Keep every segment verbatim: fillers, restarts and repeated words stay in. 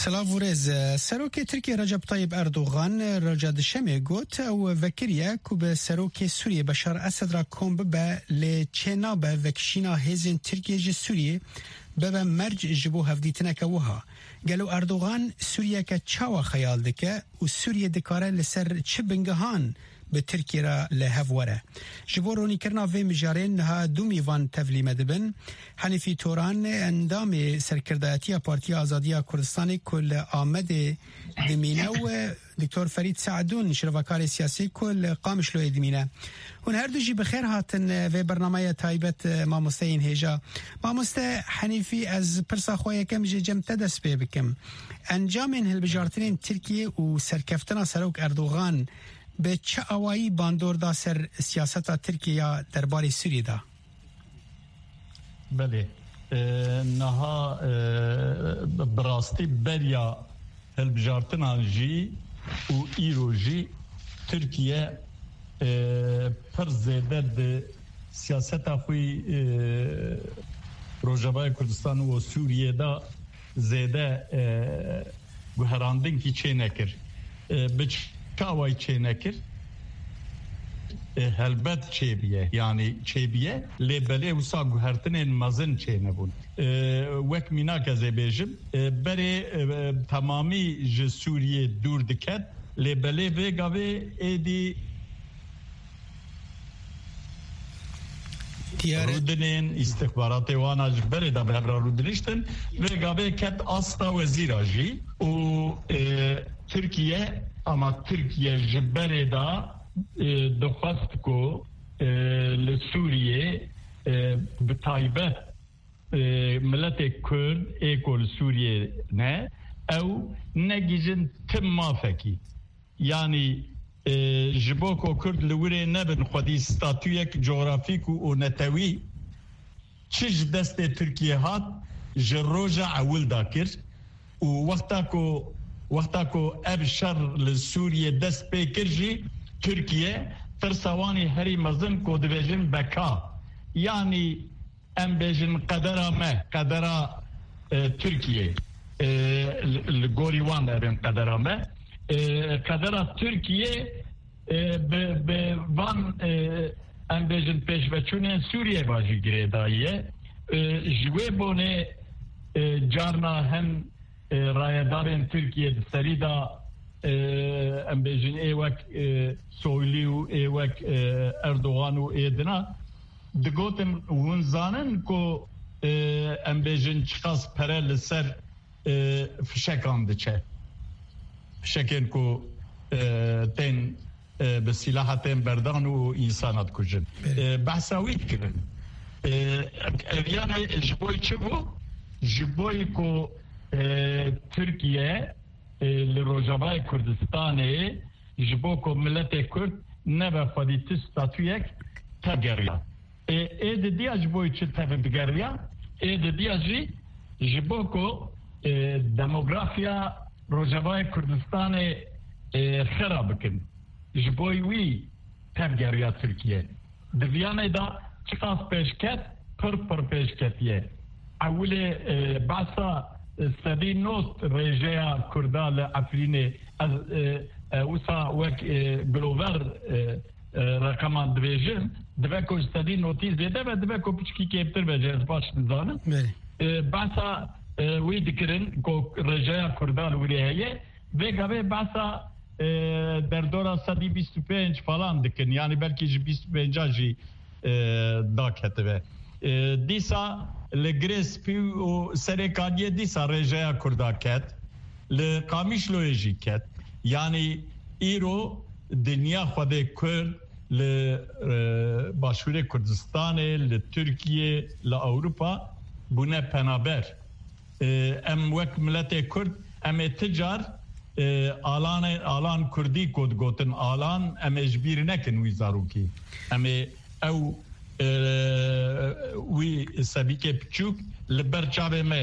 سلاف ورز سروک ترکیه رجب طیب اردوغان رجا دشمه گوت او وکریه که به سروک سوریه بشار اسد را کمب به لچنا به وکشینا هزین ترکیه جه سوریه به به مرج جبو هفدیتنه که وها گلو اردوغان سوریه که چاوا خیال دکه و سوریه دکاره لسر چه بنگهان به ترکیه را لحف وره جبو رونی کرنا وی مجارین نها دو میوان تفلیم دبن حنیفی توران اندام سرکردایتی پارتی آزادی کردستان کل آمد دمینه و دکتور فرید سعدون شروکار سیاسی کل قامشلو دمینه هون هر دو جی بخیر هاتن و برنامه تایبت ما مستین هیجا ما مست حنیفی از پرسا خواه کم جی جم تدس بی بکم انجام این هلبجارترین ترکیه و سرکفتنا سروک اردوغان به چه آوایی باندور دا سر سیاست ترکیه درباره سوریه دا؟ بله نها براستی بریا هلبجارتنا جی و ایرو جی ترکیه پر زیده ده سیاست خوی روجبای کردستان و سوریه دا زیده گوهراندن کی چه نکر بچ کاوای چه نکر هلبت چه بیه یعنی چه بیه لبله وسا گوهرتن مزن چه نبود وک مینا که بیجم بره تمامی ج سوریه دور دکت لبله و گاوه ایدی رودنین استخبارات وانا جبره دا بهبرا رودنشتن و گاوه کت آستا وزیر آجی و ترکیه اما ترکیه جبره دا دخواست کو لسوریه بتایبت ملت کرد ایکول سوریه نه او نگیزن تم مافکی یعنی جبوکو کرد لوره نبن خودی ستاتویک جغرافیک و نتوی چیج دست ترکیه هات جروجا اول دا کرد و وقتا کو وقتا کو اب شر لسوریه دست پی کرجی ترکیه فرسوانی هری مزن کو دبیجن بکا یعنی ام بیجن قدرا ما قدرا ترکیه الگوریوان ابن قدرا ما قدرا ترکیه به وان ام بیجن پیش بچونه سوریه باجی گره داییه جوه بونه جارنا هم رایدارین ترکیه سریدا ام بیجن ایوک سویلی و ایوک اردوغان و ایدنا دگوتم ونزانن کو ام بیجن چخاص پره لسر فشکان دچه فشکن کو تین به سلاحتین بردان و انسانات کجن بحثاوی کرن یعنی جبوی چه بو؟ جبوی کو ترکیه لروجابای کردستانه جبو کو ملت کرد نبا خودی ستاتویک تگریا اید دیا جبوی چه تگریا اید دیا جی جبو کو دموگرافیا روجابای کردستانه خراب کن جبوی وی تگریا ترکیه دویانه دا چقاس پیشکت پر پر پیشکتیه اول باسا سدی نوت رجاء كردال افريني از وسا وك جلوفر رقم دویژن دوکو سدی نوتیز دیده و دوکو پچکی کپتر بجه از باش نزانم باسا وی دکرن کو رجاء کردال وریه و گاوه باسا در دورا سدی بیست و پنج فلان دکن یعنی بلکه جی بیست و پنج جی دا کتبه دیسا لگریس پیو سرکانیه دیسا رجاء کردا کت لقامیش لویجی کت یعنی ایرو دنیا خود کرد ل باشور کردستان ل ترکیه ل اوروپا بونه پنابر ام وک ملت کرد ام تجار آلان آلان کردی کد گوتن آلان ام اجبیر نکن ویزارو کی ام او وی سبیک پچوک لبرچاوه مه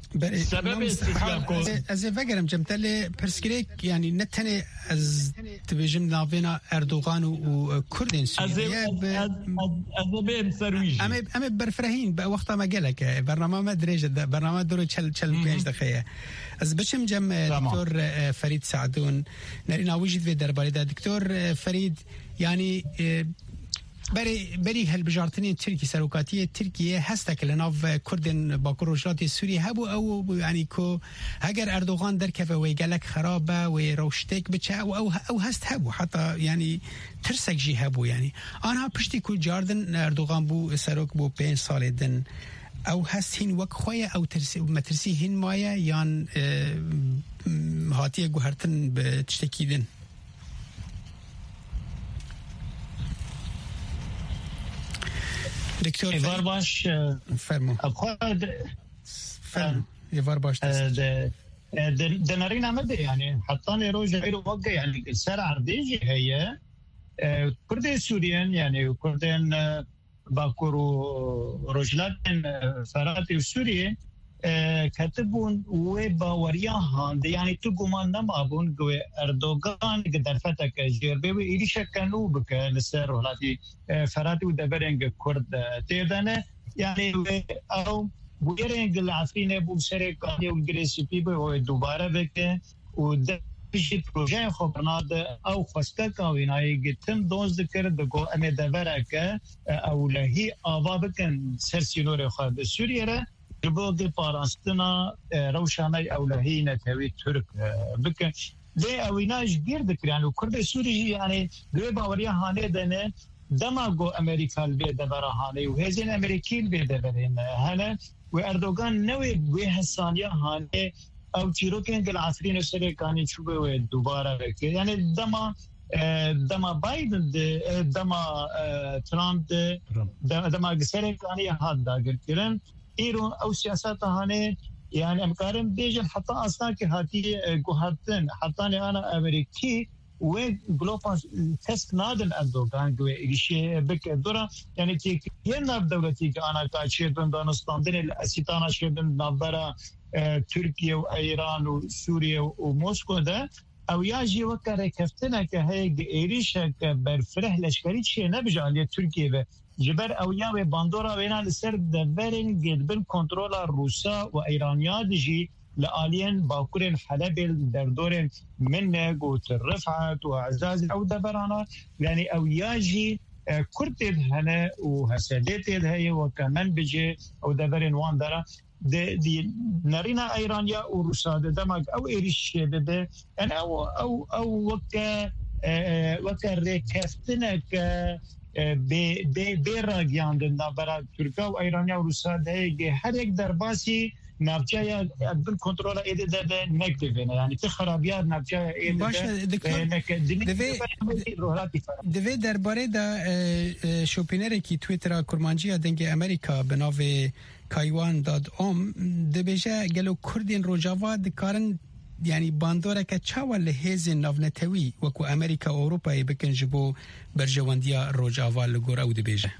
سبب استسلام کو از فکرم جمتل پرسکریک یعنی نتنه از تبجم ناوینا اردوغان و کردین سوریه از از بیم سرویج اما اما برفرهین به وقت ما قالك برنامه ما درجه برنامه دور چل چل پنج دقیقه از بچم جم دکتر فرید سعدون نرینا وجد في درباره دکتر فرید یعنی بری بری هالبجارتنين تركي سروكاتيه تركيا هستك لناف كردن باكروجات سوريا هبو او يعني كو هاجر اردوغان دركفه ويقالك خرابه وروشتك بتش او او او هست هبو حتى يعني ترسك جي هبو يعني انا بشتي كو جاردن اردوغان بو سروك بو بين صالدن او هست هين وك خويا او ترسي ما ترسي هين مايا يان هاتيه جوهرتن بتشتكيدن دكتور يفار باش فرمو أبخاد فرمو يفار باش دنارين عمد يعني حطاني روج غير وقع يعني السرعة عرديجي هي كردين سوريان يعني كردين باكورو رجلاتين فراتي وسوريا كتبون وباوريا هاند يعني تقومان نمابون قوي أردوغان قدر فتك جيربي وإيدي شكانو بك لسر ولاتي فراتي ودبرنج كرد تيدانا يعني أو بويرنج العفرين أبو سريكاني والجريسي بيبي ودوبارة بك ودبشي بروجين خبرناد أو خستك أو يناي قتم دوز ذكر دقو أمي دبرك أو لهي آبابكن سرسينوري خاد سوريا جبودي باراستنا روشاني أولهي نتوي ترك بك ليه أويناش غير ذكر يعني وكرد سوري يعني دوي باوريا هاني دنه دماغو أمريكا البيت دبرا هاني وهزين أمريكي البيت دبرين هلا وأردوغان نوي بهالثانية هاني أو تيروكين العصرين السريكاني شوفوا دوباره بك يعني دما دما بايدن دما ترامب دما السريكاني هذا قلت ایران او سیاست هانه يعني امكارم بيجن حتى اصلا که هاتی گوهرتن حتى انا امریکی و گلوبال تست نادن اردوغان گوه ایشه بک دورا يعني که یه ناف دولتی که انا کاشیدن دانستاندن الاسیتانا شدن نافبرا ترکیه و ایران و سوریه و موسکو ده او یاجی وکر کفتنه که هی ایریشه که برفره لشکری چیه نبجان ترکیه به جبر اویا و باندورا وینا لسر دورین گدبن کنترولا روسا و ایرانیا دجی لآلین باکورین حلب در دورین منگ و رفعت و عزاز او دبرانا يعني اویاجی کرد هنه و حسادت هي وكمان بيجي او دبرين وان دارا دي, دي نارينا ايرانيا و روسا دماغ او ايريش بده انا او او او وكا وكا ريكفتنك به به به راگیاندن برای ترکیه و ایرانیا و روسیه ده هر یک درباسی نافچه ادبن کنترل ایده ده نگذبه یعنی تی خرابیات نافچه ایده باشه دکتر دوی درباره دا شوپینره کی تویتر کرمانجی دنگ امریکا به ناو کایوان داد ام دبیجه گلو کردین روجاوا دکارن يعني باندورا كتشاول لهيزن نافنتوي وكو أمريكا أوروبا يبكن جبو برجوانديا روجاوا لغور أو دبيجة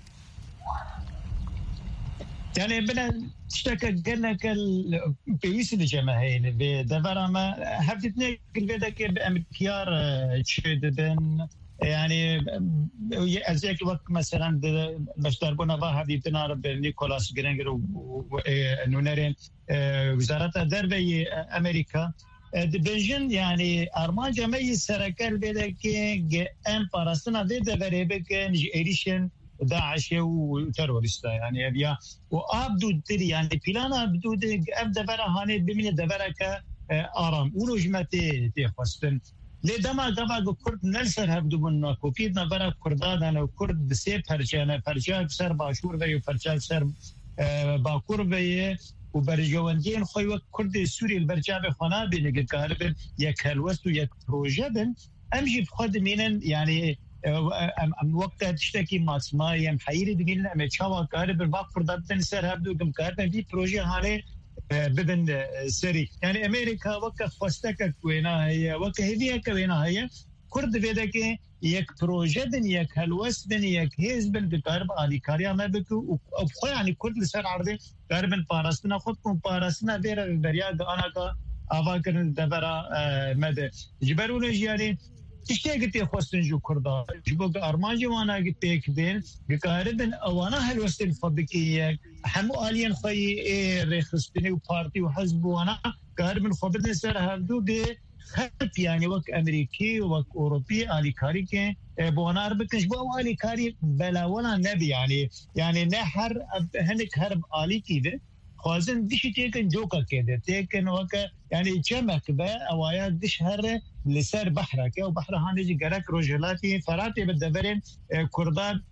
يعني بنا تشتكى قلنا كالبيوس الجماهير بدفر ما هفتتنا كل بدك بأمريكيار تشيد بن يعني أزيك وقت مثلا مشتربونا بها ديتنا بنيكولاس جرينجر ونونرين وزارة دربي أمريكا دبیجن یعنی ارمان جمعی سرکل بده که ام پاراستنا بده بره بکن ایریشن داعش و تروریستا یعنی بیا و ابدو دری یعنی پلان ابدو اب دبره هانه بمینه دبره که آرام اونو جمعتی تخواستن لدما دما کرد نلسر هبدو من کوپید نبره کردان و کرد بسه پرچانه پرچان سر باشور و پرچان سر باکور و و برجواندین خوی و کرد سوری البرجاب خانه بینه که یک هلوست و یک پروژه بن امجی خود مینن یعنی ام وقت تشتکی ماسمای ام حیری بگیرن ام چاوا کار بر باق فردادن سر هبدو کم کار بی پروژه هانه بدن سری یعنی امریکا وقت خواسته که کوینا هی وقت هدیه کوینا هی کرد ویده که یک پروژه دن یک هلوست دن یک حزب دکارب آلیکاری همه بکو و بخواه یعنی کرد لسر عرضه قربن پارستنا خود کن پارستنا دیر بریا آنا که آوا کرن دبرا مده جبرونه جیانی تشتي قلت يا خوستن جو كردا جبوك ارمانجي وانا قلت لك بين قاربن وانا هالوستن فبكيه حمو الين خوي اي ريخستني وبارتي وحزب وانا قاربن خبرني سر هردو دي خط يعني وك امريكي وك اوروبي الي كاري كي بوانا ربكش بو الي كاري بلا ولا نبي يعني يعني نحر هنك هرب الي كده خوازن دشي تيكن جوكا كده تيكن وكا يعني جمك با اوايا دش هر لسر بحرة كه وبحرة هاني جي جرك رجلاتي فراتي بالدبرين كردان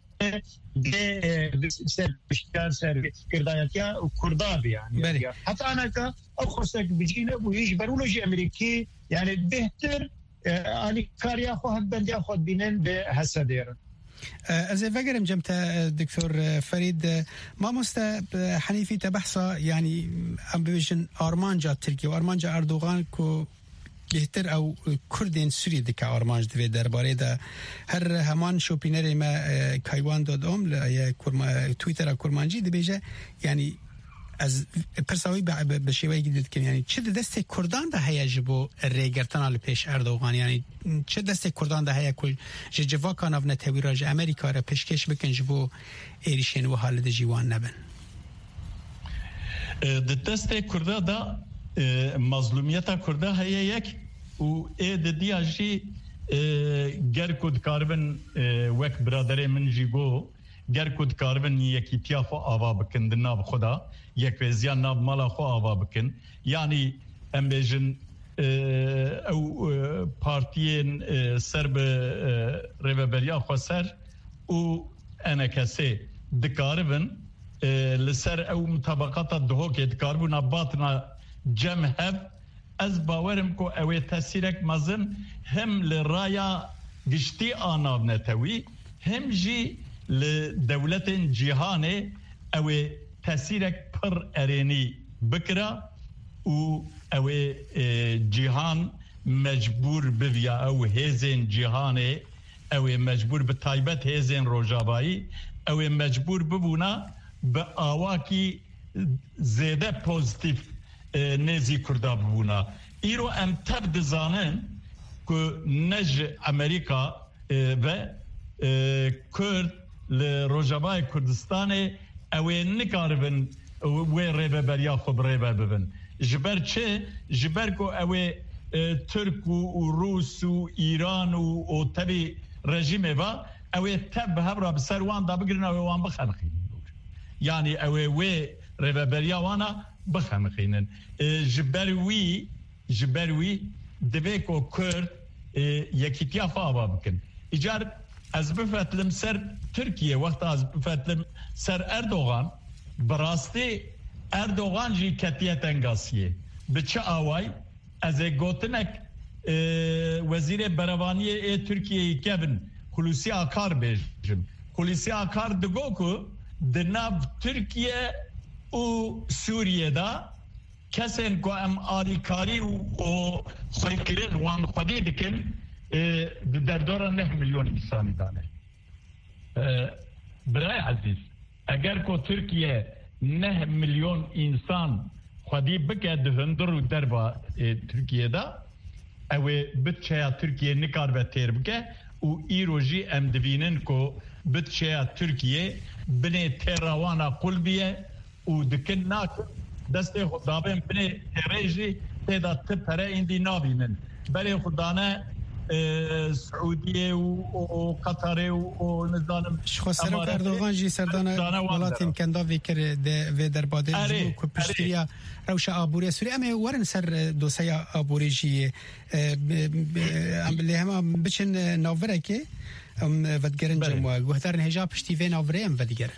سر بشتار سر كردايتيا وكرداب يعني بلي. حتى أنا كا أخصك بيجينا ويجبروا لجي أمريكي يعني بهتر أني كاريا خو هبند ياخد بينن بهالسدير از فکرم جمت دکتر فرید ما مست حنیفی تبحثا يعني ام بيجن ارمانجا تركيا وارمانجا اردوغان کو بهتر او کردین سوری دک ارمانج دوی درباره ده هر همان شوپینر ما کایوان دادم ل کورما توییتر کورمانجی دی بیجه یعنی از پرساوی به شیوهی گدید که یعنی چه دست کردان ده هیا جبو ریگرتن آل پیش اردوغان یعنی چه دست کردان ده هیا کل جوا کاناف نتوی راج امریکا را پیشکش بکن جبو ایریشن و حال ده جیوان نبن ده دست کرده ده مظلومیت کرده هیا یک و اید دیا جی گر کد کاربن وک برادر من جی گو گر کد کاربن یکی تیافو آوا بکن دنا بخدا یک وزیان ناب مالا خو آوا بکن یعنی ام بیجن او پارتیین سرب ریوبریا خو سر و انا کسی دکاربن لسر او مطابقات دهو که دکاربونا باطنا جمع هف از باورم کو اوی تاثیرک مزن هم لرایا گشتی آناب نتوی هم جی لدولت جهانه اوی تاثیرک پر ارینی بکرا و اوی جهان مجبور بویا او هزین جهانه اوی مجبور به تایبت هزین روجابایی اوی مجبور ببونا به آواکی زیده پوزیتیف نزی کرده بونا ایرو ام تب دزانن که نج امریکا و کرد لروجابای کردستان اوی نکاربن وی ریبه بریا خوب ریبه ببن جبر چه؟ جبر که اوی ترک و روس و ایران و تبی رژیمه و اوی تب هبرا بسر وان دا بگرن اوی وان بخمخین یعنی اوی وی ریبه بریا وانا بخمخینن جبر وی جبر وی دبی که کرد یکی تیافا آبا بکن ایجار از بفتلم سر ترکیه وقت از بفتلم سر اردوغان براستی اردوغان جی کتیت انگاسیه بچه آوای از گوتنک وزیر بروانی ای ترکیه کبن خلوصی آکار بیجم خلوصی آکار دگو که دناف ترکیه و سوریه دا کسین که ام آریکاری و خیکرین وان خودی دکن در دور نه میلیون انسانی دانه برای عزیز اگر که ترکیه نه میلیون انسان خودی بکه دهندر و دربا ترکیه دا اوه بچه ترکیه نکار به تیر بکه و ایروژی ام دوینن که بچه ترکیه بنی تیروانا قلبیه و دکن ناکن دست خدابین بنی تیریجی تیدا تپره ایندی نابینن بلی خدانه سعودیه و قطره و نظام شخص سرک اردوغان جی سردان ولاتین کندا ویکر و در باده جو که پشتریا روش آبوری سوری اما ورن سر دوسیا آبوری جی لیهما بچن ناوره که ودگرن جمعه گوهترن هجا پشتی و ناوره هم ودگرن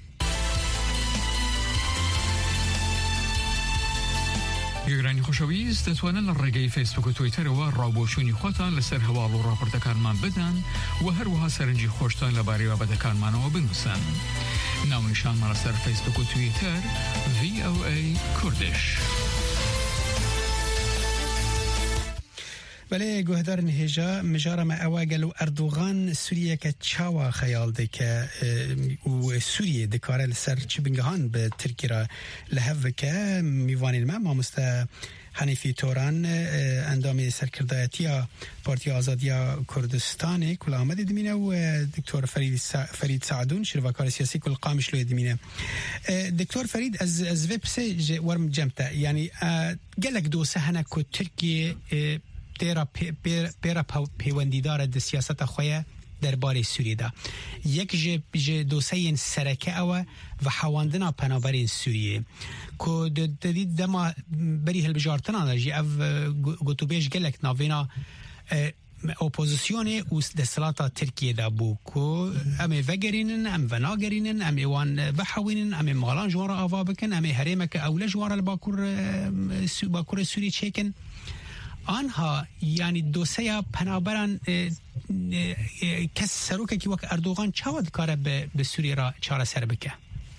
یگرانی خوشویست دتوانن لرگی فیسبوک و تویتر و رابوشونی خوتان لسر هوال و راپرتکان من بدن و هر وها سرنجی خوشتان لباری و بدکان من و بنوسن ناو نشان من سر فیسبوک و تویتر وی او ای کردش بله گوهدار نهجا مجارم اواگل اردوغان سوریه که چاوا خیال ده که و سوریه دکاره لسر چی بنگهان به ترکی را لحوه که میوانین ما ما مسته حنیفی توران اندام سرکردایتی پارتی آزادی کردستان کل آمده دمینه و دکتر فرید فرید سعدون شروکار سیاسی کل قامش لوی دمینه. دکتر فرید از از وب سه ورم جمته یعنی گلک دوسه هنه که ترکیه تیرا پیرا پیوندیدار د سیاست خواه درباره سوریه دا یک جه جه دوسه سرکه او و حواندنا پنابرین سوریه که دید دما بری هل بجارتنا جی او گوتو بیش گلک ناوینا اپوزیسیون و دستلاتا ترکیه دا بو که امی وگرینن ام وناگرینن ام ایوان بحوینن ام مالان جوارا آوا بکن ام هریمک اولا جوارا باکور سوریه چیکن آنها یعنی دوسه پنابران کس سروکه که وقت اردوغان چاود کاره به سوریه را چاره سر بکه؟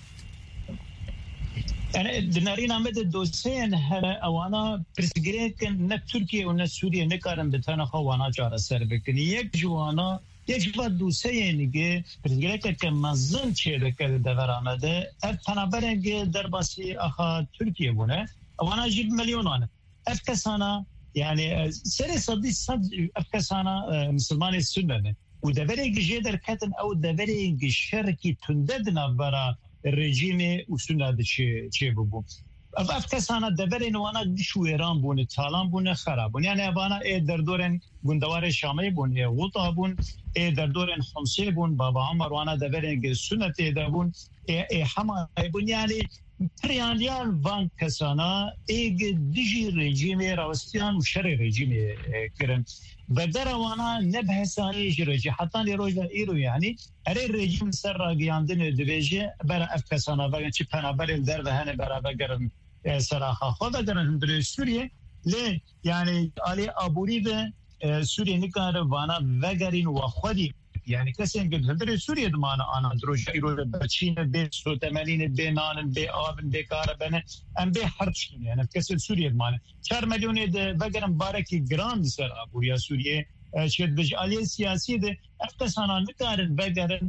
یعنی دنارین آمد دوسه هر اوانا پرسگیره که نه ترکیه و نه سوریه نکارن به تنها وانا چاره سر بکنی یک جوانا یک جوان دوسه نگه پرسگیره که که مزن چه بکر دور آمده اف پنابرنگ در باسی آخا ترکیه بونه اوانا جیب ملیونانه اف کسانا يعني سري صدي صد أفكاسانا مسلمان السنة ودبري جدر كاتن أو دبري الشركي تنددنا برا الرجيم وسنة دشي شيء ببو أفكاسانا دبري نوانا دشو إيران بون تالان بون خراب بون يعني أبانا إيه دردورن بندوار الشامي بون إيه غوطا بون إيه دردورن خمسي بون بابا عمر وانا دبري السنة إيه بون إيه إيه حما بون يعني پریانیان وان کسانا ایگ دیجی رژیم راوستیان و شر رژیم کرن و در وانا نبحثانی جرجی حتی نیروز ایرو یعنی اره رژیم سر را گیاندن دویجه برا اف کسانا و چی پنابر در و هنه برا بگرن سراخا خود درن در سوریه لی یعنی آلی آبوری و سوریه نکار وانا وگرین و خودی يعني كسين قد هدري سوريا دمانا أنا دروج إيرو بتشين بي سوتمالين بي نان بي آبن بي كاربن أم بي حرشين يعني كسين سوريا دمانا چار مليون ده بقرن باركي جراند سر أبوريا سوريا شد بج آلية سياسية ده أفكسانا نكارن بقرن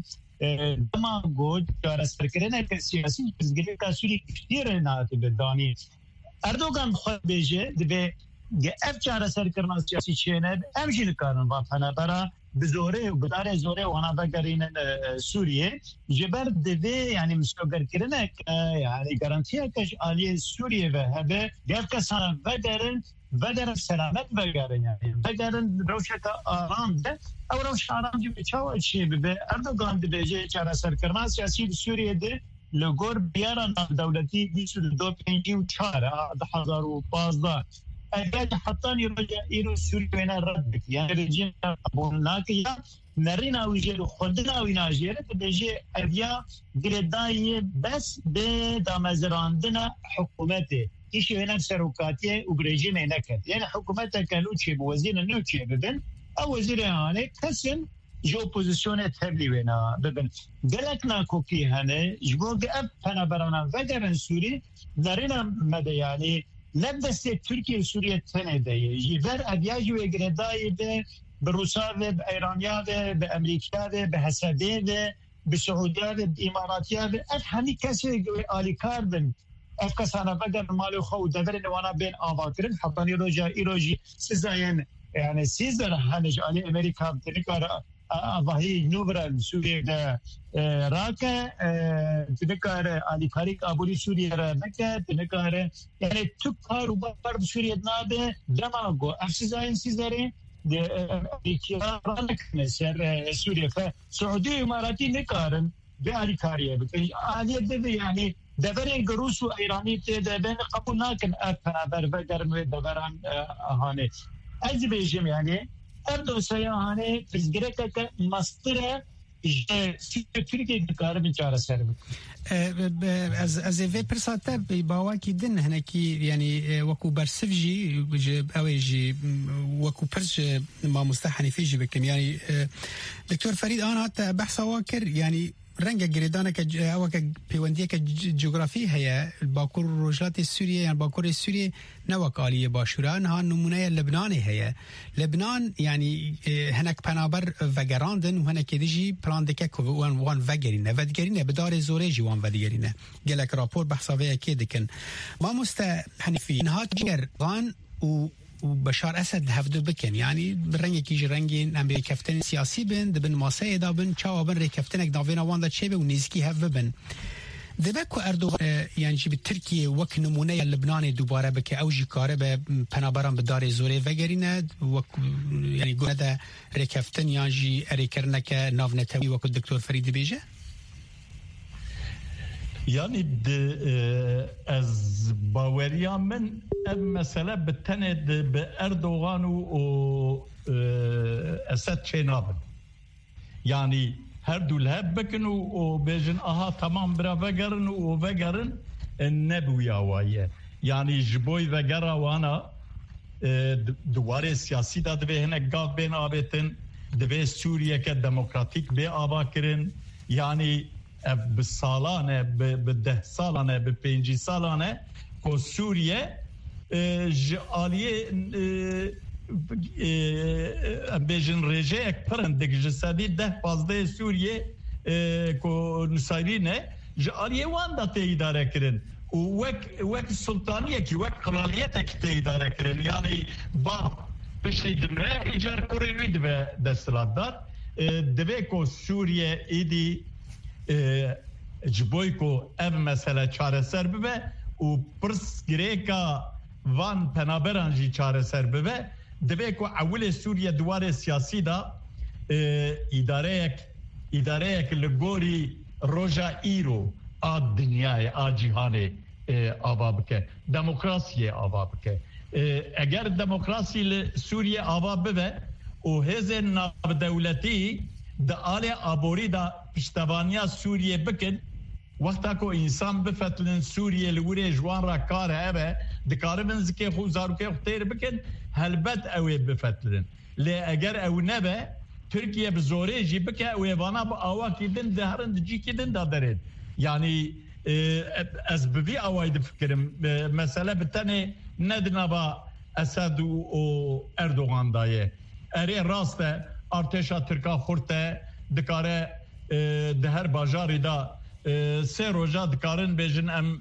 دما قد جارة سركرنا كسياسي بزغلي كسوري كتير نات بداني أردوغان خود بيجي ده اف جارة سركرنا سياسي چينه أمشي نكارن وفنا برا بزوره و بدار زوره وانا بگرین سوریه جبر دوی یعنی مسکر کرنه یعنی گارانتیه کش آلی سوریه و هبه گفت کسان بدرن بدرن سلامت بگرن یعنی بدرن روشت آرام ده او روش آرام جو بچاو چی به اردوغان ده بیجه چاره سرکرنا سیاسی سوریه ده لگور بیارن دولتی بیست و دو پنجی و چهار ده هزار و پانزده اگر حتی نیروی ایرو سوری بنا رد بکی یعنی رژیم ابونناک یا نرینا ویجر خودنا ویناجر تبجی اویا گردای بس به دامزراندنا حکومت ایش وینا سروکاتی و رژیم نکرد یعنی حکومت کلو چی وزیر نو چی ببن او وزیر هانه کسن جو پوزیشن تبلی وینا ببن گلک ناکوکی هنه جبوگ اب پنابرانا وگرن سوری نرینا مده یعنی لبس ترکیه سوریه تنده جیبر ابیاجی و گردایی به روسا و به ایرانیا و به امریکا و به حسابی و به سعودیا و به اماراتیا و اف همی کسی آلی کردن اف کسانا بگر مالو خود دبر نوانا بین آوا کرن حتی نیروجا ایروجی سیزاین یعنی سیزر هنج آلی امریکا بتنکار آواهی نوبرن سوریه ده راکه تنکار آلی کاریک آبوری سوریه را نکه تنکار یعنی تو کارو بار سوریه نابه دماغو افسیزاین سیزاره ده امریکا را نکنه سر سوریه فسعودی اماراتی نکارن به آلی کاریه بکنی آلیه ده یعنی دبرین روس و ایرانی ته دبن قبول نکن افنابر و گرمه دبران آهانه از بیشم یعنی اردو سیاهانه فزگره که مستره ترکیه کار بیچاره سر بود. از از وی پرساته باوا کی دن هنکی یعنی وکو برسفجی اویجی وکو پرش ما مستحنی فیجی بکن یعنی دکتور فرید آن حتی بحث واکر یعنی رنگ گریدانه که او که پیوندی که جغرافی هيا باکور روجلات سوریه يعني باکور سوریه نوکالی باشوره نه نمونه لبنان هيا لبنان يعني هناك پنابر وگراندن و هناك دیجی پلان دکه کو وان وان وگرینه ودگرینه بدار زورجی وان ودگرینه گلک راپور بحثاوی کی دکن ما مست حنفی نها جر غان و وبشار أسد هفدو بكن يعني برنجي كيج رنجين أم بكفتن سياسي بن دبن ماسة دا بن شاو بن ركفتنك دافينا وان دا شيء ونيزكي هف بن دبكو أردوغان يعني جي بتركيا وك نمونة لبناني دوباره بك أو جي كاره بپنابران بدار زوري وگرينه وك يعني قول هذا ركفتن يعني جي أريكرنك ناف نتوي وك الدكتور فريد بيجه يعني از باوريا من مسألة بتند بأردوغان و أسد شينابن يعني هردو الهب بكن وبيجن أها تمام برا وقرن ووقرن النبوية وايه يعني جبوي وقرا وانا دواري سياسي دا دوه هنك قاق بين آبتن دوه سوريا كديمقراطيك بي آبا كرن يعني بالسالانه بالده سالانه بپنجی سالانه کو سوریه جالیه بیشن رژه یک پرندگ جسدی ده پازده سوریه کو نسایرینه جالیه وان دا تی اداره کرن و وک وک سلطانیه کی وک قرالیت کی تی اداره کرن یعنی با بشی دمره ایجار کوری دو دستلاتدار دوه کو سوریه ایدی جبويكو ام مسألة چاره سر ببه و پرس گریکا وان پنابران جي چاره سر ببه دبيكو اول سوريا دوار سياسي دا اداريك اداريك لغوري روجا ايرو آ دنیای آ جهان آبا بکه دموکراسی آبا بکه اگر دموکراسی سوریه آبا ببه و هزن ناب دولتی دا آل آبوری دا پشتوانیا سوریه بکن وقتا کو انسان بفتلن سوریه لوری جوان را کار هبه دکاره من زکی خوزارو که اختیر بکن هلبت اوی بفتلن لی اگر او نبه ترکیه بزوره جی بکه اوی وانا با آوا کدن دهرن دجی کدن دا درد yani از بوی اوای دفکرم مسئله بتنه ندنا با اسد و اردوغان دایه اری راسته ارتشا ترکا خورته دکاره ده هر باجاری دا سه روزا دکارن بیجن ام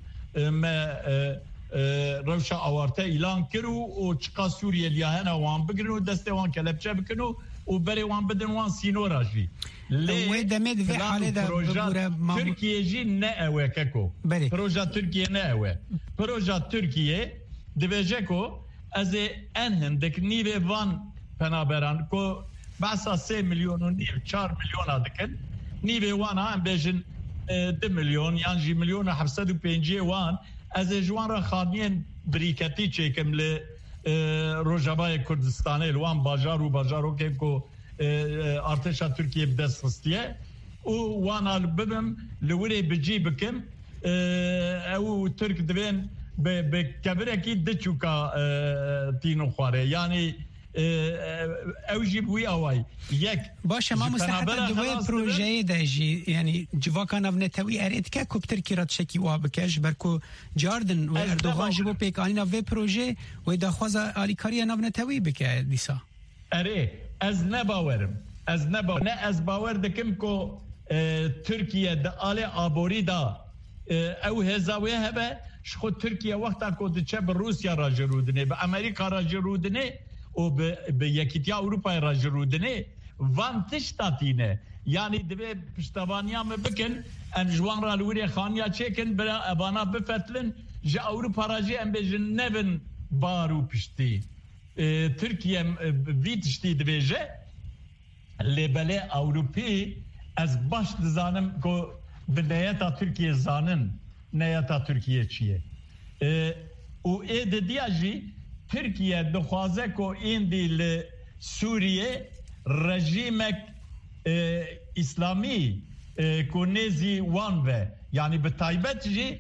روشا آوارته اعلان کرو و چقا سوریه لیاهن وان بگرن و دسته وان کلبچه بکنو و بری وان بدن وان سینو راجی وی دمید وی حاله دا بگوره ترکیه جی نه اوه ککو پروژه ترکیه نه اوه پروژه ترکیه دویجه کو از انهن دک نیوه وان پنابران کو باسا سه میلیون و نیو چار میلیون دکن نیوه وان هم بیجن دو میلیون یعنی میلیون و هفتصد و پنجی وان از جوان را خانین بریکتی چکم ل روجابای کردستانه لوان باجار و باجارو که کو ارتشا ترکیه بدست خستیه و وانا ببم لوری بجی بکم او ترک دوین به کبره کی دچوکا تینو خواره یعنی او جیبوی اوای یک باشه ما مستحق دوی پروژه داجی یعنی جواکا نونتوی ارید که کوب ترکی رات شکی و بکش برکو جاردن و اردوغان جبو پیک آنینا وی پروژه و داخواز آلیکاری نونتوی بکه دیسا اره از نباورم از نباورم نه از باور دکم کو ترکیه دا آل آبوری دا او هزاویه هبه شخو ترکیه وقتا کو دچه به روسیا را جرودنه به امریکا را جرودنه و به یکیتیا اروپای را جرودنه وان تشتاتینه یعنی دوی پشتوانیا مبکن ان جوان را لوری خانیا چکن برا ابانا بفتلن جا اروپا را جی ام بیجن نبن بارو پشتی ترکیه وی تشتی دویجه لبله اوروپی از باش دزانم که به نیتا ترکیه زانن نیتا ترکیه چیه و ایده دیا جی ترکیه دخوازه که این دیل سوریه رژیمک اسلامی که نزی وان و یعنی به تایبت جی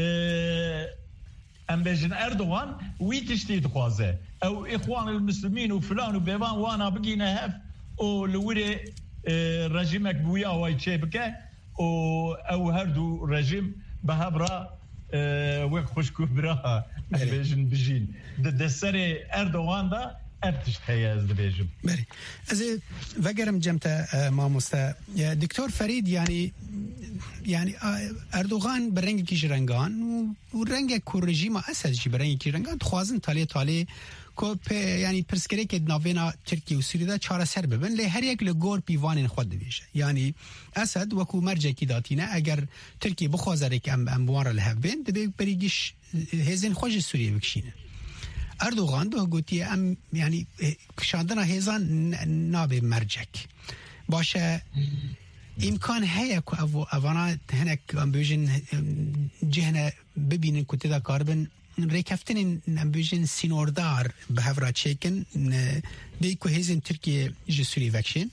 ام بیجن اردوغان وی تشتی دخوازه او اخوان المسلمین و فلان و بیوان وانا بگینه هف او لوری رژیمک بویا وای چه بکه او هردو رژیم به هبرا وک خوشکو براها بجن بجین د سر اردوغان دا ارتش هياز دبيجم بري از وگرم جمتا ما مستا دكتور فريد يعني يعني اردوغان برنگ کیش رنگان و رنگ کو رژیم اسد جی برنگ کی رنگان خوازن تالی تالی کو يعني پرسکری که ناوینا ترکیه و سوریه دا چاره سر ببن لی هر یک لگور پیوان خود دیشه يعني اسد وکو مرجع کی داتینه اگر ترکیه بخوازره که ام اموار لهف بین دبی بریگیش هزین خوش سوریه بکشینه اردوغان دو گوتی ام يعني شاندنا هزان نابه مرجك باشه امکان هيا کو اوانا هناك ام بيجن جهنا ببینن کو تدا کاربن ریکفتن ام بيجن سینوردار به هفرا چیکن بی کو هزن ترکیه جسوری وکشن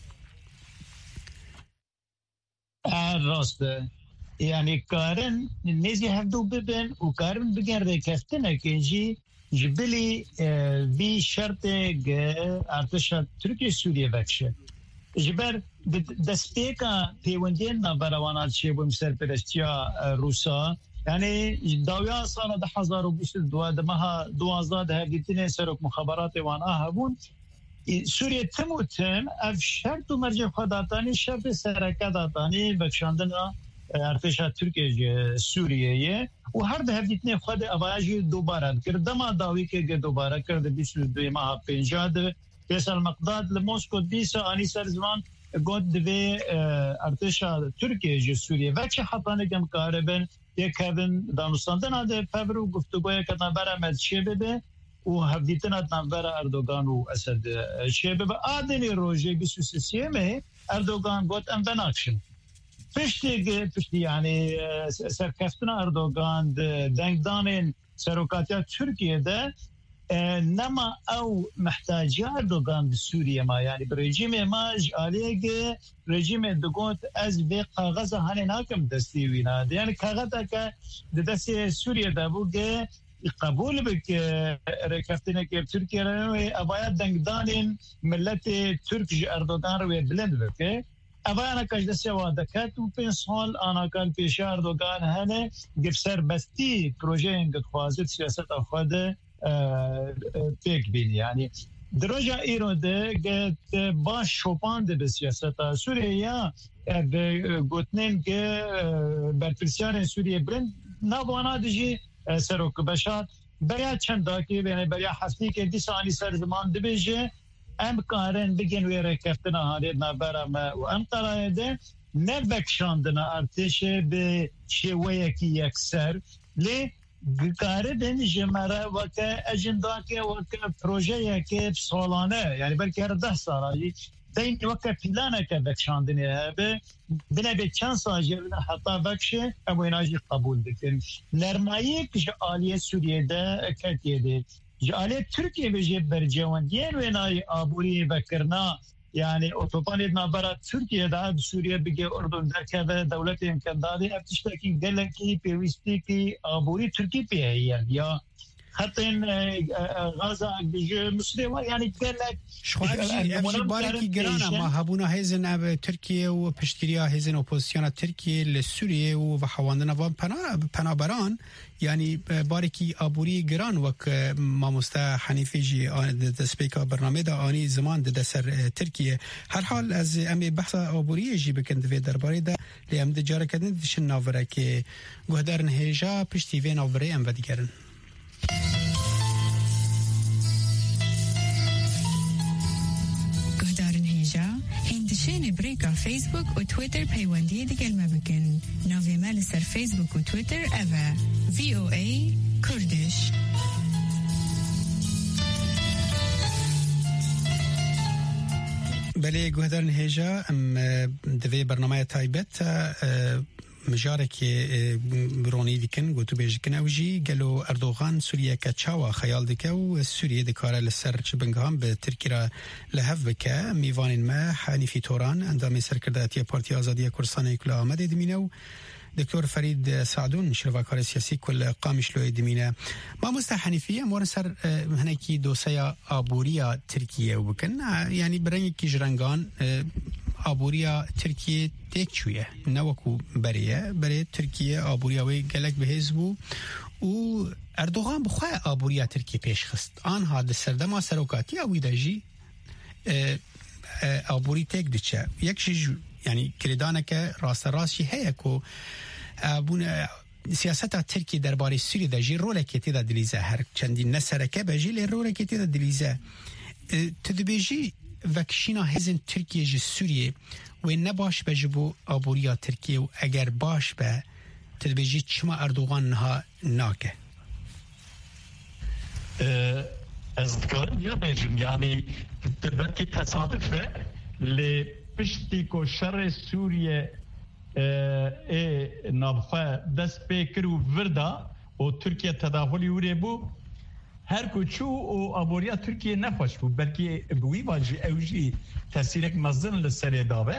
راست يعني كارن نزي هفدو ببن وكارن بگن ریکفتن کنجی جبلی وی شرط ارتش ترکیه سوریه وکشه جبر دستیکا پیوندین نبروانات چه بوم سرپرستیا روسا یعنی داویا سال ده هزار و بیست و دو دمها دوازده هفدیتین سرک مخابرات وان آهبون سوریه تموتن اف شرط و مرجع خداتانی شرط سرکداتانی بکشاندن ارتش ترکیه سوریه و هر ده هفدیتین خود اوایجی دوباره کرد دما داوی که دوباره کرد بیست و دو ماه پنجاد فیصل مقداد لموسکو دیسا آنی سر زمان گود دوی ارتش ترکیه سوریه و چه حطانه کم کاربن یک کردن دانستاندن آده پبر و گفتگوی که نبره مد شیبه به و هفدیتین آده نبره اردوگان و اسد شیبه به آدنی روژه بیست و سیمه اردوگان گود ام بناکشن پشتی پشتی یعنی سرکفتن اردوغان دنگدان سروکاتیا ترکیه ده نما او محتاج اردوغان بسوریه ما یعنی برژیم ما جالیه رژیم دگوت از به کاغذ هنه ناکم دستی وینا یعنی کاغذ که دستی سوریه ده بوده قبول بک رکفتن که ترکیه رو اباید دنگدان ملت ترک اردوغان رو بلند بکه اولا کاش دسته وادکت و پنج سال آنا کال پیش اردوغان هنه گفسر بستی پروژه انگد خوازد سیاست خود پیک بین یعنی درجه ایرو ده گت باش شوپاند به سیاست سوریه یا گوتنین که برپرسیار سوریه برند نوانا دیجی سروک بشاد بریا چند داکی بینه بریا هفتی که دی سانی سر زمان دبیجه ام کارن بگن وی رکفتنا هارید نبرم و ام قرایده نبکشاندنا ارتش به شویه کی یکسر لی کاره بین جمره وکه اجندا که وکه پروژه که سالانه یعنی بلکه هر ده ساله دین وکه پلانه که بکشاندنه به بنا به چند سال جلنا حتی بکشه ام ایناجی قبول بکن نرمایی که آلیه سوریه ده کتیه ده جاله ترکیه بجه برجواندین و نای آبوری بکرنا یعنی اتوبان نابرا ترکیه دا سوریه بگه اردن درکه و دولت امکان داده افتشتا کی گلکی پیوستی کی آبوری ترکی پیه یا حتی غازه بجه مسلمه یعنی گلک شخواهی افشی بارکی گرانه ما هبونا هزن اب ترکیه و پشتگیریا هزن اپوزیسیون ترکیه لسوریه و حواندن وان پنابران یعنی بارکی آبوری گران وک ما مستا حنیفی جی دسپیکا برنامه دا آنی زمان ده سر ترکیه هر حال از امی بحث آبوری جی بکند وی درباره دا لیم ده جاره کدن دشن ناوره که گهدارن هیجا پشتی وی ناوره ام و دیگرن گهدارن هیجا هندشین بریکا فیسبوک و تویتر پیوندی دیگر مبکن ناوی مال سر فیسبوک و تویتر اوه وی او ای کردش بله گهدارن هیجا ام دوی برنامه تایبت مجاره که برونی دیکن گوتو بیجکن اوجی گلو اردوغان سوریه که چاوا خیال دیکه و سوریه دکاره لسر چبنگام به ترکی را لحف بکه میوانین ما حنیفی توران اندامی سرکرداتی پارتی آزادی کردستان اکلا آمده دمینه و دکتور فرید سعدون شروکار سیاسی کل قامش لوی دمینه ما مستا حنیفی امور سر هنکی دوسیا آبوریا ترکیه و بکن یعنی برنگی که جرنگان آبوریا ترکیه تکچویه نوکو بریه برای ترکیه آبوریا وی گلک بهز بو و اردوغان بخواه آبوریا ترکیه پیش خست آنها ده سردما سروکاتی اوی داجی آبوری تک دچه یک شیج یعنی کردانه که راست راستی هیا کو بون سیاست ترکی درباره سوریه داجی رول کتی دا دلیزه هر چندی نسرکه بجی لی رول کتی دا دلیزه تدبیجی وکشینا هزن ترکیه جی سوریه و نباش بجبو آبوریا ترکیه و اگر باش به تدبیجی چما اردوغان نها ناکه از کارم یا بیجم یعنی بلکه تصادفه لی پشتی کو شر سوریه ای نابخواه دست پیکر و وردا و ترکیه تداخلی وره بو هر کوچو و آبوریا ترکیه نخوش بود بلکه بوی واجی اوجی تاثیرک مزن لسر داوه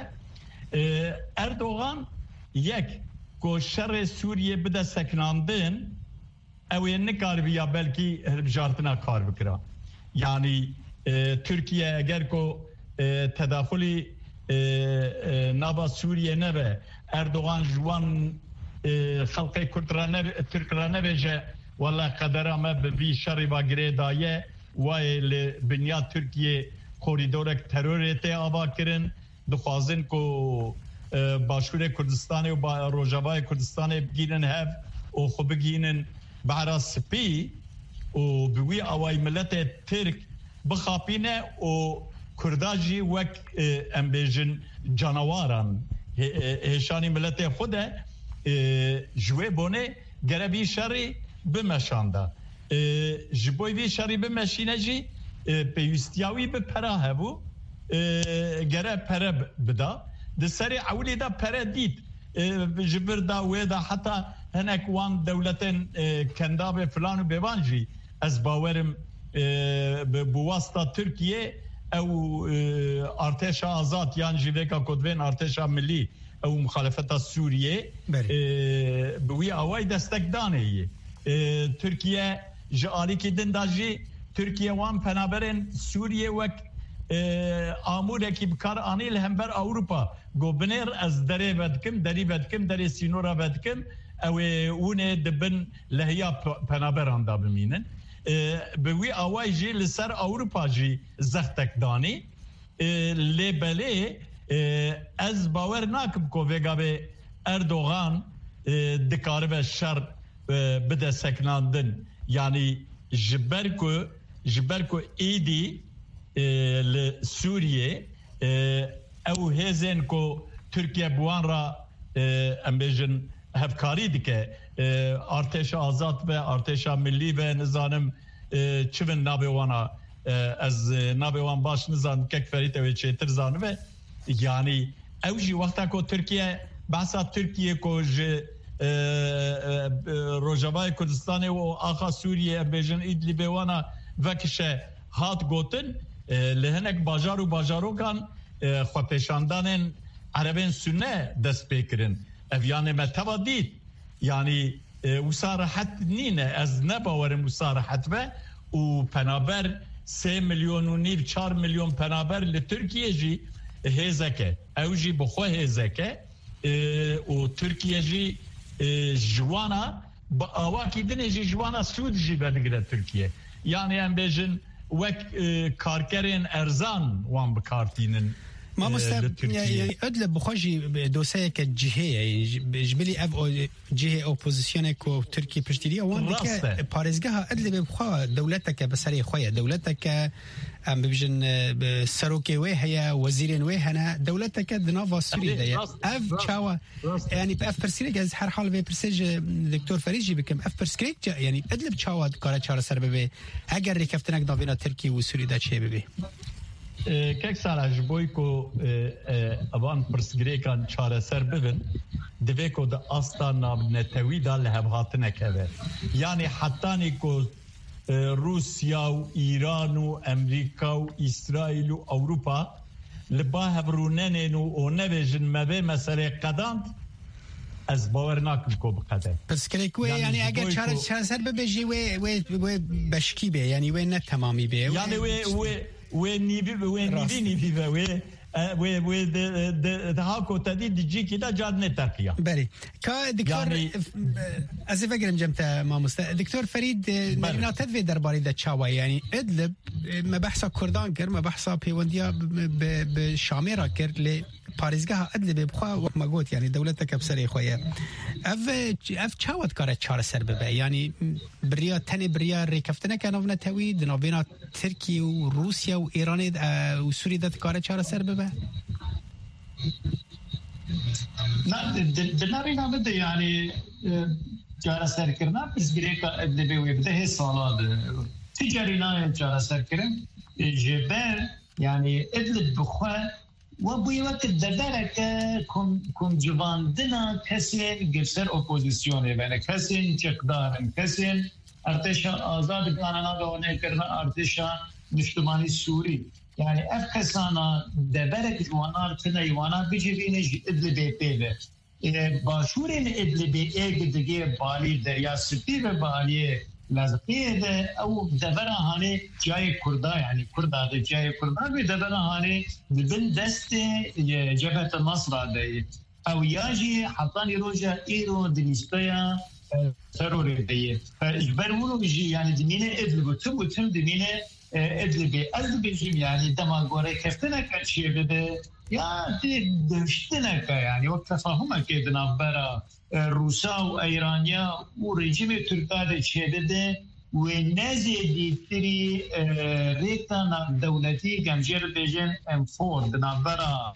اردوغان یک کو شر سوریه بده سکناندن اوی نکار بیا بلکه هربجارتنا کار بکرا یعنی ترکیه اگر کو تداخلی نابا سوریه نبه اردوغان جوان خلقی ترکرانه بجه والله قدر ما بی شر با گره دایه وای بنیا ترکیه کوریدورک ترورت آبا کرن دخوازن کو باشور کردستان و با روجاوای کردستان بگیرن هف و خو بگیرن بحرا سپی و بوی آوای ملت ترک بخاپینه و کرداجی وک امبیجن جانواران هشانی ملت خوده جوه بونه گربی شری بمشانده جبوی وی شری بمشینه جی پیوستیاوی به پرا هبو گره پره بدا ده سری اولی دا پره دید جبر دا ویدا حتی هنک وان دولتن کنداب فلانو بیوانجی از باورم بواسطه ترکیه او ارتش آزاد یعنی جیوکا کدوین ارتش ملی او مخالفت سوریه بوی آوائی دستک دانه ترکیه جالی که دنداجی ترکیه وان پنابرن سوریه وک آموره که بکار آنیل هم بر اوروپا گو بنیر از دره بدکم دری بدکم دری سینورا بدکم او اونه دبن لحیا پنابران دا بمینن بوی آوائی جی لسر اوروپا جی زختک دانی لیبله از باور ناکم که ویگا به اردوغان دکاره به شر بده سکناندن یعنی جبرکو جبرکو ایدی لسوریه او هزین که ترکیه بوان را امبیجن هفکاری دیگه ارتش آزاد و ارتش ملی و نظام چون نابوانا از نابوان باش نظام که فریت و چهتر زانه یعنی اوجی وقتا که ترکیه بحثا ترکیه که روجاوای کردستان و آخا سوریه بیجن ایدلی بیوانا وکشه هات گوتن لهنک باجار و باجارو کن خواه پیشاندان عربین سنه دست بکرن اویان متوا دید یعنی وصارحت نینه از نباورم وصارحت و و پنابر سه میلیون و نیو چار میلیون پنابر لترکیه جی هزکه اوجی بخواه هزکه و ترکیه جی جوانا با آواکی دنه جی جوانا سود جی بدگره ترکیه یعنی هم بیجن وک کارکرین ارزان وان بکارتینن ما مستب يعني أدلى بخوجي دوسية كجهة جبلي أب جهة أوبوزيسيون كو تركي بشترية وان بك بارزجها أدلى بخوا دولتك بسرية خويا دولتك أم بيجن سروكي وهي وزيرين وهنا دولتك دنافا سوريا أف شاوا يعني بأف برسيلك از هر حال ببرسيج دكتور فريجي بكم أف برسكريك يعني أدلى بشاوا كارا شارة سر ببي أجر ركفتناك دافينا تركي وسوريا دا شيء ببي کک سال جبوی کو اوان پرسگریکان چاره سر ببن دوی کو د آستان نام نتوی دال هبهات نکوه یعنی حتانی کو روسیا و ایران و امریکا و اسرائیل و اوروپا لبا هبرونن و نویجن مبه مسئله قداند از باور ناکم کو بقدر پرسگریکوه یعنی اگر چاره چاره سر ببجی و و بشکی به یعنی و نه تمامی به یعنی و و و نیبی و نیبی نیبی و و و ده هاكو تديد جي كده جادني تركيا بري كا دكتور يعني از فكرم جمتا ما مست دكتور فريد نرينا تدفي درباري ده تشاوا يعني ادلب ما بحثا كردان كر ما بحثا بيونديا بشاميرا كر ل باريزگاه ادلب بخوا ما قلت يعني دولتك بسري خويا اف اف تشاوت كاره چار سر ببه يعني بريا تني بريا ريكفتنا كانونا تويد نوبينا تركيا وروسيا وايران وسوريا ده كاره چار سر ببه لا دلارينا بده يعني چار سر کرنا بس بريكا ادلب ويبده سالاد تجارينا چار سر كرن جبال يعني ادلب بخوا وبوي وقت دردارك كم كم جوان دنا كسين جسر اوبوزيسيون بين كسين چقدار كسين ارتشا آزاد قانونا قوانين کرنا ارتشا مجتمعي سوري يعني اف كسانا دبرك جوانا تنا يوانا بجيبين ادلبي بيبه باشورين ادلبي ايق دقي بالي دريا سبي بالي لازقيه او دبرها هاني جاي كردا يعني كردا جاي كردا بدبرها هاني من دست جبهه النصر دي او ياجي حطاني روجا ايرو دنيستيا ترور دي فاجبروا بيجي يعني دمينه ادلب تم وتم دمينه ادلب ادلب يعني دما غوري كفتنا كشي بده يا دشتنك يعني وتفاهمك كده برا روسا وايرانيا ورجيم تركيا شدده ونزيد تري ريتنا دولتي جمجر بيجن ام أربعة بنبرا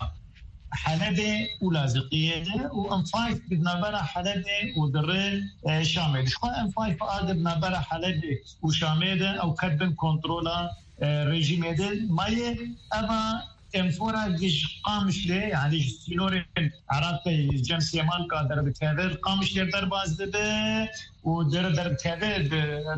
حلبة ولازقية وام خمسة بنبرا حلبة ودر شامل شو ام خمسة فقاد بنبرا حلبة وشامل او كتبن كنترولا رجيم ده ماي اما انفورا جيش قامش ليه يعني سينور عراق جم سيمان قادر بكذا قامش ليه درباز ده ودر در كذا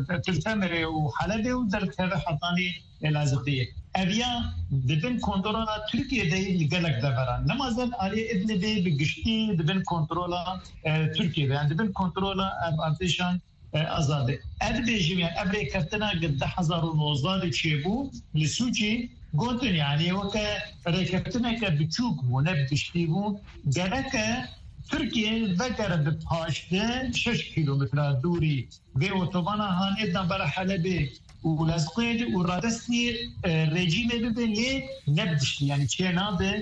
تلتمر وحلبة ودر كذا حطاني الازقيه ابيا دبن كنترولا تركيا ده قالك دبران لما زال عليه ابن ده بقشتي دبن كنترولا تركيا يعني دبن كنترولا ارتشان ازاده ادبي جميع ابري كفتنا قد حزر ونوزاد تشيبو لسوجي قلتن يعني وكا ركبتنا كبتشوك ونبشتيبو جالك تركيا ذكر بباشته شش كيلومتر دوري بي اوتوبانا هانيدنا برا حلبي ولازقيد ورادستني رجيم ببن ليه نبشتي يعني كينا ده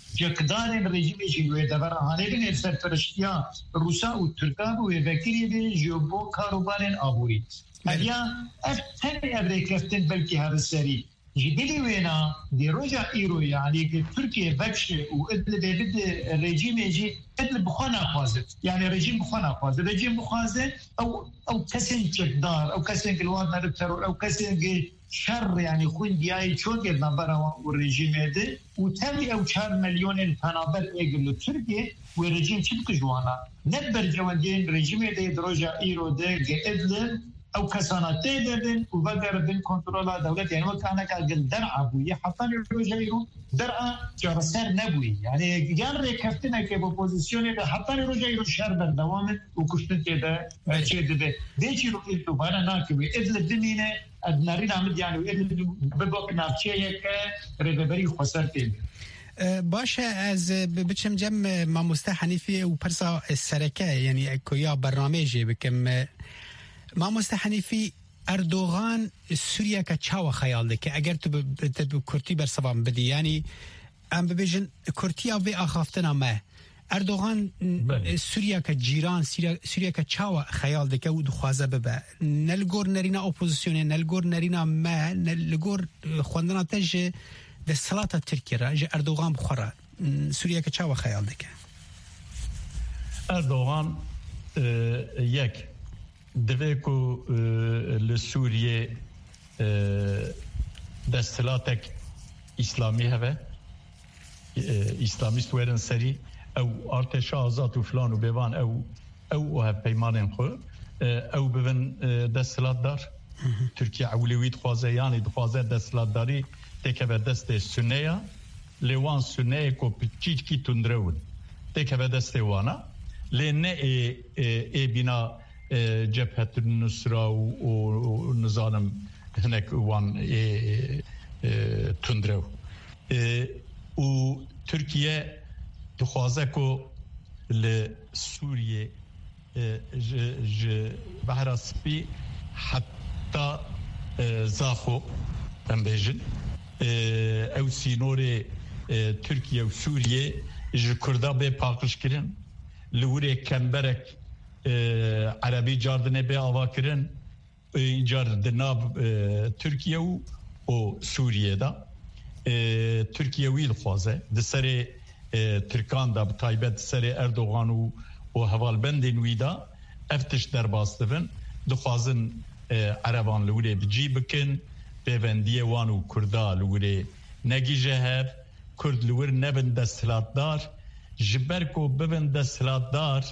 جكدار رجيم جيوه دبر هانيدن افسر فرشتيا روسا وتركا وفكري بي جيوبو كاروبارن آبوري ایا افتن ابريكفتن بلكي هذا السري جديدي وينا دي رجع ايرو يعني كي تركيا بكش وادلب بد الرجيم يجي ادلب بخنا خازت يعني رجيم بخنا خازت رجيم بخازت او او كسن جكدار او كسن الواد نرتر او كسن شر يعني خوين دياي شو قد نبرا والرجيم ده وتالي او شهر مليون الفنابل ايقلو تركيا ورجيم شبك جوانا نبر جواندين رجيم ده درجة ايرو ده ادلب او كسانات تدبن وبقر بين كنترولا دولة يعني وكانك قل درع ابوي حتى الرجيرو درع جرسر نبوي يعني جان ركفتنا كبوزيشن حتى الرجيرو شر بالدوام وكشتن كده شيء ده ديجي رو انتو بانا ناكبي اذل الدنيا ادنارين عمد يعني واذل ببوك نافشيه كربري خسرتين باشه از بچم جم ما مستحنی فی و پرسا سرکه یعنی کویا برنامه‌ای بکم ما مستحنی فی اردوغان سوریا کا چاو خیال ده که اگر تو به کرتی بر سبام بدی یعنی ام ببیجن کرتیا و اخافتنا ما اردوغان سوریا کا جیران سوریا کا چاو خیال ده که و دخوازه ببه نلگور نرینا اپوزیسیون نلگور نرینا ما نلگور خواندنا تج ده صلاة ترکیه را جه اردوغان بخوره سوریا کا چاو خیال ده که اردوغان یک دوی کو لسوریه دستلاتک اسلامی هوا اسلامیست ورن سری او ارتش آزاد و فلان و بیوان او او ها پیمان خو او ببن دستلات دار ترکیه اولویت خوازه یعنی خوازه دستلات داری تکه به دست سنیا لیوان سنیا کو پیچ کی تندرون تکه به دست وانا لنه ای ای بنا جبهة النصرة ونظام هناك وان تندرو و تركيا دخوازه كو لسوريا ج بحر سبي حتى زافو ام بيجن او سينوري تركيا وسوريا ج كردا بي باقش كرن لوري كمبرك عربي جاردنه بي آوا كرن جار دناب تركيا و سوريا دا تركيا ويل خوازه دسري تركان دا بتايبت سري اردوغان و هوال بندين ويدا افتش در باستفن دخوازن عربان لوري بجي بكن بيفندية وانو كردا لوري نگي جهب كرد لور نبن دستلات دار جبركو ببن دستلات دار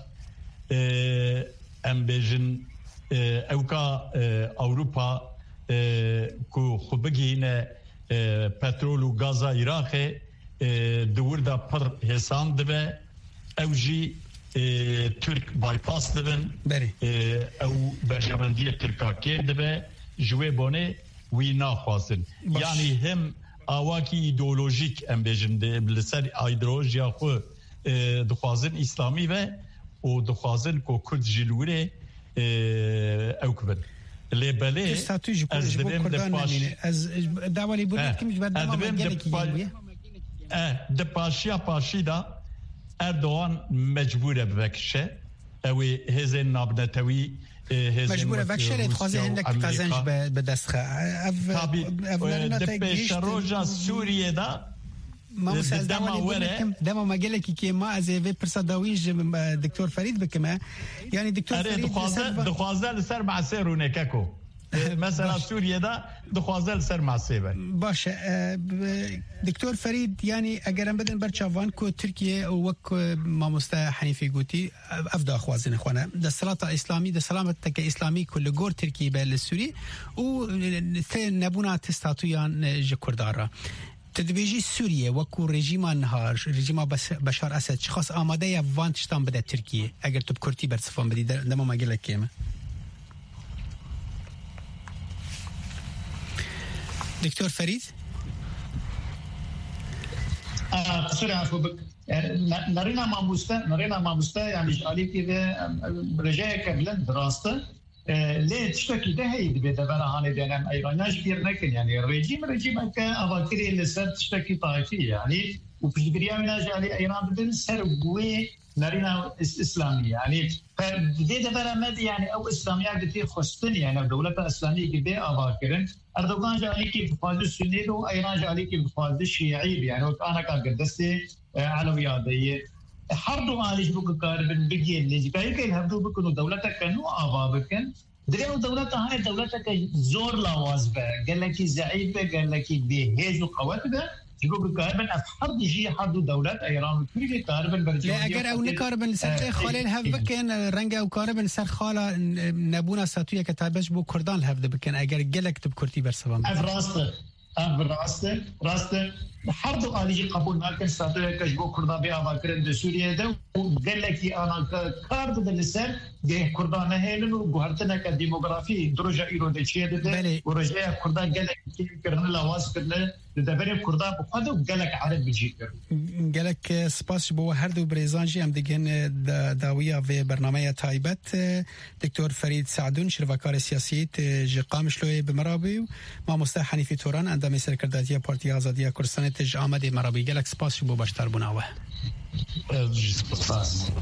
ام بيجن اوكا اوروبا كو خبگينه پترول و غازا عراق دور دا پر حسان دبه او جي ترك بايباس دبن او برجمندية تركاكي دبه جوه بونه وی ناخوازن يعني هم آواکی ایدئولوژیک ام بیجن لسر ایدئولوژیا خو دخوازن اسلامی و و دخوازن کو کرد جلوره او کبن لبله از دبیم دپاش از داولی بودید که میشه دمام گلکی ده پاشیا پاشی دا اردوغان مجبوره بکشه او هزین نابنتوی مجبوره وکشل اتخاذ هندك قزنج بدستخه اولنا دپیش روژا سوریه دا ما مساعد دما ما قال لك كي ما از في برصداويج دكتور فريد بكما يعني دكتور فريد دخوازه لسر مع سيرونه كاكو مثلا سوريا دا دخوازه لسر مع سيبه باشه دكتور فريد يعني اگر بدن برچاوان کو تركيا وك ما مستا حنيفي قوتي افدا خوازن اخوانا ده صلاه اسلامي ده سلامتك اسلامي كل غور تركيا بالسوري و نبونا تستاتويان جكردارا تدبيجي سوريا وكو رژیم نهار رژیم بشار اسد شخص آماده یا وانتشتان بده ترکیه اگر تو بکرتی برصفان بدی دما ما گله کیمه دكتور فريد اه سوري عفوا بك نرينا ما مستا نرينا ما مستا يعني علي كذا رجاء قبل دراسته ليه تشتكي ده هي بده برهان دينام ايراناش بير نكن يعني الرجيم رجيم كا افاكري اللي سر تشتكي طائفيه يعني وبجبريا من علي ايران بدل سر قوي نرينا اسلاميه يعني فدي ده برامد يعني او اسلاميه كثير خصتني يعني دوله اسلاميه كده افاكرن اردوغان جالي كيف فاز السني وايران جالي كيف فاز الشيعي يعني انا كان قدستي علويات دي حردو عالج بك كاربن بيجي اللي جاي كان هبدو بكنو دولتك كانوا آبا بكن دريو دولتها هاي دولتك زور لاواز به قال لك زعيب قال لك بهيج وقوات به يقول كاربن أفحرد شيء حردو دولة إيران كل كاربن برجع لا أجر أو نكاربن سر خالين هف بكن رنجا أو كاربن سر خاله نبونا ساتوية كتابش بو كردان هف بكن أجر جلك تبكرتي برسوام أفراسته أفراسته راسته حردو عالجي قبول ناكن ساتوية كجبو كردان بيا كرن سوريا ده وقال لك أنا كارد دلسر جه كردان هيلن وجهرتنا كديموغرافي درجة إيرو دشية ده ورجع كردان قال لك كرنا لواز كرنا دبرم كردان بقدر قال لك عرب بيجي قال لك سباس بو هردو بريزانجي ام ديجن داوية في برنامج تايبت دكتور فريد سعدون شرفكار سياسي جقام شلوي بمرابي ما مستحني في توران عندما يسير كرداتية بارتي آزادية كردستان تج آمد مرابي قال لك سباس بو باشتر بناوه سپاس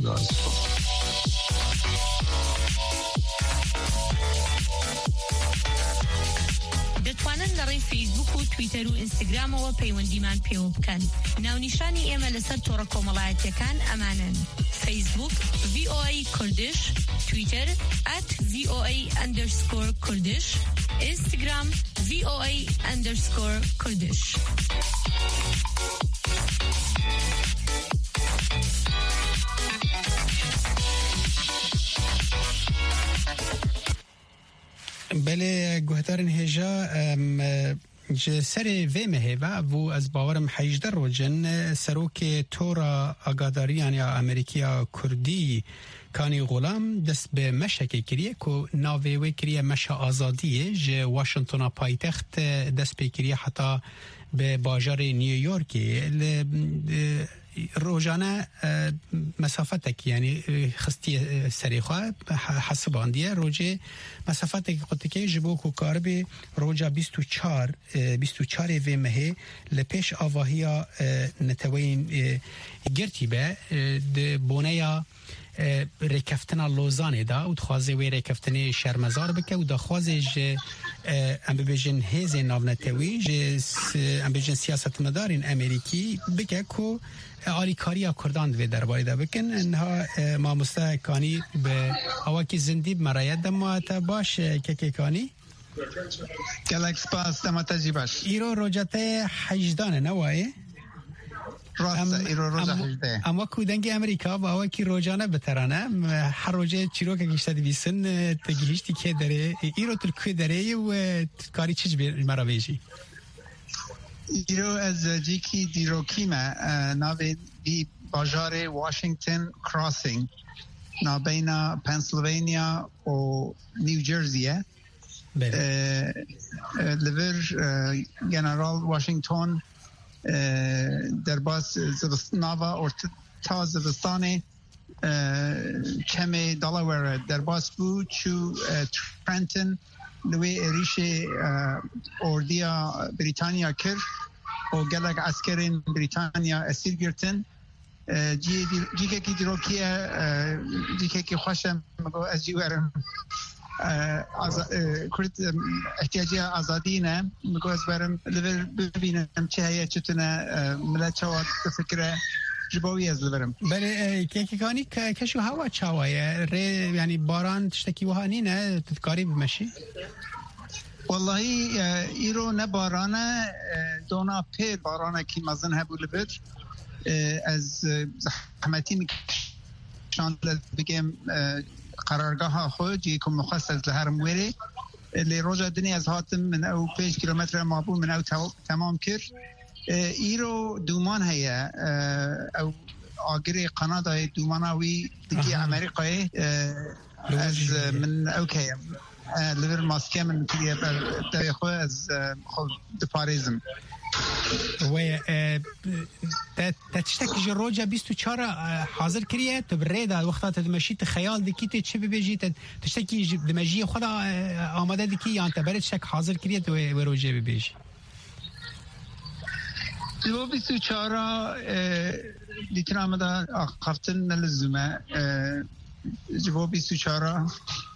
دەتوانن لەڕێی فیسبوک و تویتەر و ئینستاگرامەوە پەیوەندیمان پێوە بکەن. ناونیشانی ئێمە لەسەر تۆڕە کۆمەڵایەتیەکان ئەمانن: فیسبوک وی او ای کوردش، تویتەر ئەت وی او ای ئەندەرسکۆر کوردش، ئینستاگرام وی او ای ئەندەرسکۆر کوردش. بله گوهترین هجا سر وی مهیبه و از باورم حیجده رو جن سروک تورا اگاداری یا امریکیا کردی کانی غلام دست به مشک کریه که ناوی و کریه مش آزادیه ج واشنطن پایتخت دست به کریه حتی به بازار نیویورکی روزانه مسافت یعنی خستی سریخا حسب آندیه روزه مسافت که قطعه جبو کو کار به روزا بیست و چهار بیست و چهار و مه لپیش آواهیا نتوین گرتی به بونه رکفتنا لوزانه دا و خوازه وی رکفتنی شرمزار بکه و دا خوازه جه ام ببیجن هیز ناونتوی جه ام ببیجن سیاست مدارین امریکی بکه که آلی کاریا کردان دوی درباره دا بکن انها ما مستحکانی به اواکی زندی مرایت دمو تا باش که که کانی گلک سپاس دمتا جی باش ایرو روجته حجدانه نوائه راست ایرو روزا هجده اما کودنگی امریکا با اوا کی روزانه بترانه هر روزه چیرو که گشته دیویسن تگیهشتی که داره ایرو ترکی داره و کاری چیز مرا بیجی ایرو از جیکی دیروکیمه ناوی بی بازار واشنگتن کراسینگ نابینا پنسلوانیا و نیو جرزیه لور جنرال واشنگتن در باز ناوا اور تا زبستان چمه دلاویر در باز بود چو ترنتن لوی ریش اردیا بریتانیا کر و گلک عسکرین بریتانیا اسیر گرتن جی جی که کی دروکیه جی که کی خوشم مگو از جیورم کرد احتیاجی آزادی نه مگو از برم لور ببینم چه هیه چطونه ملت چواد فکره جبوی از لورم بله که که کانی کشو هوا چوایه ری یعنی باران تشتکی وهانی نه تذکاری بمشی والله ایرو نه بارانه دونا پی بارانه کی مزن هبو لبر از زحمتی میکشان بگم قرارگاه خود جی که مخصص لهرم ویره لی روزا دنی از هاتم من او پیش کیلومتر مابون من او تمام کرد ایرو دومان هیا او آگری قنادا دوماناوی دیگه امریکایی از من اوکی لور ماسکه من تیه بر دوی خود از خود دپاریزم و تشتكي جروجا بیست و چهار حاضر كريه تبريدا وقتها تمشي تخيال دكي تشي بيجي تشتكي دمجيه خدا آماده دكي يعني تبرد شك حاضر كريه وروجا بيجي جو بیست و چهار دیتر آمده خفتن نلزمه جو بیست و چهار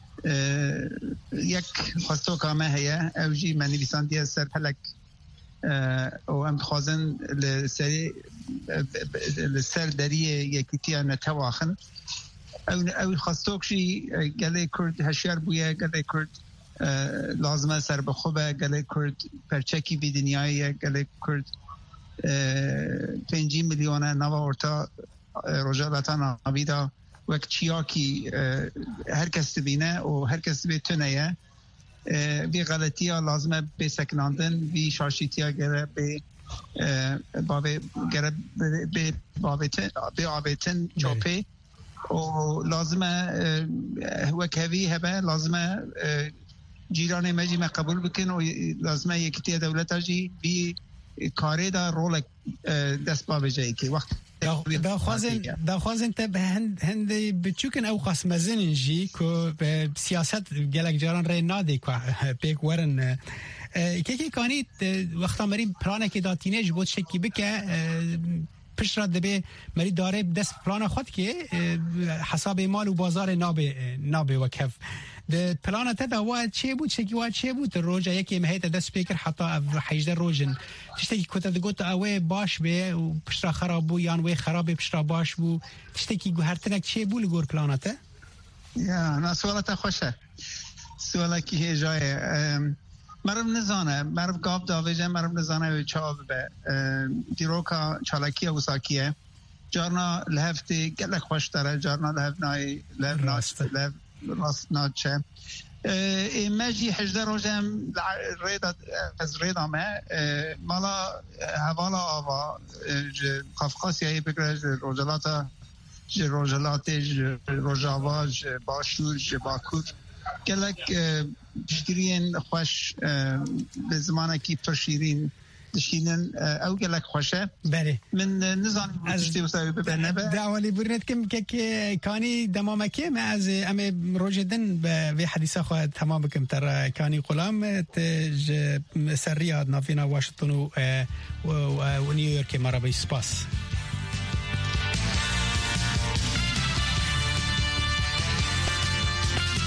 یک خواستو کامه هیا اوجی من نویساندی سر پلک و ام خوازن لسری لسر دری یکیتی نتواخن او او خواستوکشی گله کرد هشیار بویه گله کرد لازمه سر بخوبه گله کرد پرچکی بی دنیایی گله کرد پنجی میلیون نوا ورتا رجالتا نابیدا وقت چیا کی هر کس بینه و هر کس بتونه بی غلطی ها لازمه به سکناندن بی شاشیتی ها گره به بابه گره به به آبتن چوپه و لازمه وکوی هبه لازمه جیران مجی ما قبول بکن و لازمه یکیتی دولت جی بی کاری دا رول دست با بجایی که وقت دا خوازن دا خوازن تب هند هند بتشوكن او قسم زنجي كو بسياسات جالك جاران ري نادي كو بيك ورن كيكي كاني وقت مريم بلانه كي داتينج بود شكي بك پشت دبه مری داره دست پلان خود که حساب مال و بازار نابه نابه وکف ده پلان تا دوا چه بود چه کی چه بود روزا یکی مهیت دست پیکر حتی هجده روزن تشتکی کتا دگوت اوه باش به و پشت خراب بو یان و خراب پشت باش بو تشتکی هر تنک چه بول گور پلان تا یا نه سوالت خوشه سوالا کی جای مرم نزانه مرم گاب داویجه مرم نزانه و چاب به دیروکا چالکیه و ساکیه جارنا لحفتی گلک خوش داره جارنا لحف نای لحف ناست لحف راست ناچه ایمجی هجده روزم ریدا از ریدا ما مالا حوالا آوا قفقاسیه بگره روزلاتا روجلات روجاواج باشور باکور گلک پشترین خوش به زمانه کی پرشیرین دشینن او گلک خوشه بله من نزانم پشتی وسایل ببینه دعوالی برنت کم که کانی دمام که ما از ام روجدن به حدیثه خواهد تمام کم تر کانی غلام تج سریاد نافینا واشنطن و نیویورک مرا به سپاس